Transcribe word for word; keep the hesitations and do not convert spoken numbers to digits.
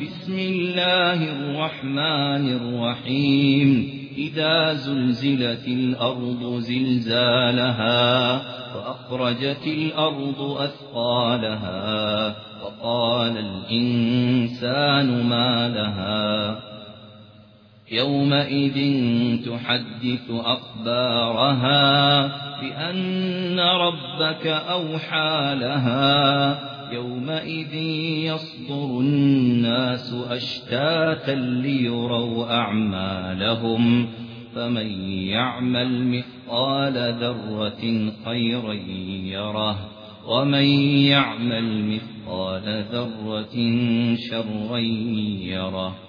بسم الله الرحمن الرحيم إذا زلزلت الأرض زلزالها وأخرجت الأرض أثقالها وقال الإنسان ما لها يومئذ تحدث أخبارها بأن ربك أوحى لها يومئذ يصدر الناس أشتاتا ليروا أعمالهم فمن يعمل مثقال ذرة خيرا يره ومن يعمل مثقال ذرة شرا يره.